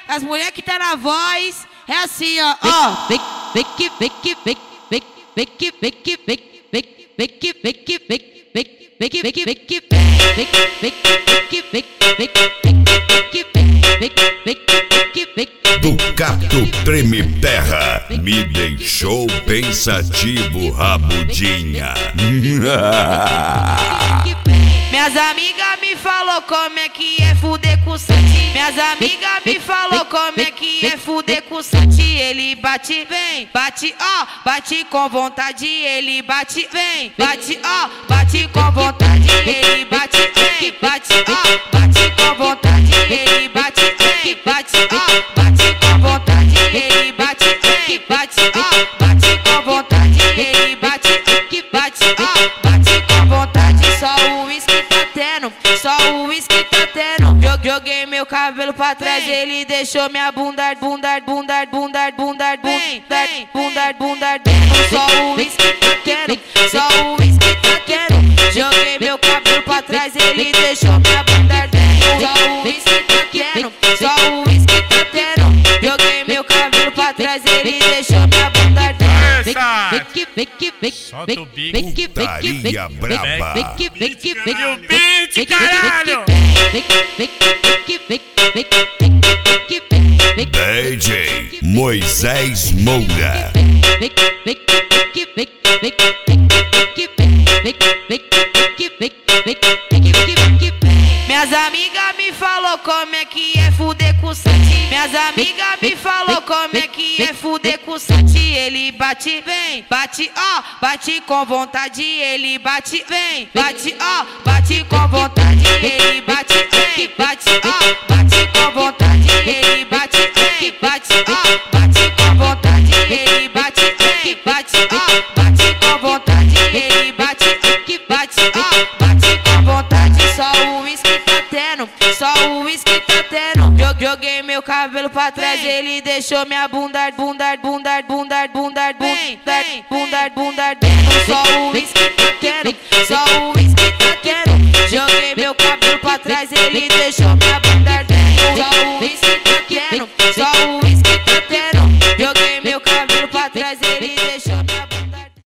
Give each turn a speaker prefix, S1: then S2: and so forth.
S1: as mulheres que tá na voz, é assim, ó, ó.
S2: Ducato treme terra, me deixou pensativo, rabudinha.
S1: Minhas amigas me falou como é que é fuder com o Santi. Minhas amigas me falou como é que é fuder com o Santi. Ele bate, vem, bate, ó, bate com vontade. Ele bate, vem, bate, ó, bate com vontade. Ele bate, vem, bate, ó, bate com vontade. Ele bate, vem, bate, ó, bate com vontade. Ele bate, vem, bate, ó, bate com vontade. Ele bate, bate, ó, bate com vontade. Só o uísque tá tendo, só o uísque tá tendo. Joguei meu cabelo pra trás, ele deixou minha bunda, bunda, bunda, bunda, bunda, bunda, bunda, bunda. Só o uísque tá tendo, só o uísque tá tendo. Joguei meu cabelo pra trás, ele deixou minha bunda. Só o uísque tá tendo, só o uísque tá tendo. Joguei meu cabelo pra trás, ele deixou minha bunda.
S3: Solta o bico.
S2: Putaria braba.
S3: E o beat, caralho!
S2: DJ Moisés Moura.
S1: Minhas amigas me falou como é que é fuder com o Santi. Minhas amigas me falou como é que é fuder com o Santi. Ele bate, vem, bate, ó, bate com vontade. Ele bate, vem, bate, ó, bate com vontade. Ele bate, vem, bate, ó, bate com vontade. Ele bate, vem, bate, ó, bate com vontade. Ele bate, vem, bate, ó, bate com vontade. Ele bate, ó, bate com vontade. Só o uísque tá tendo, só o uísque tá tendo. Joguei meu cabelo pra trás, ele deixou minha bunda, bunda, bunda, bunda, bunda, bunda, bunda, bunda. Só o uísque tá tendo, só o uísque tá tendo. Joguei meu cabelo pra trás, ele deixou minha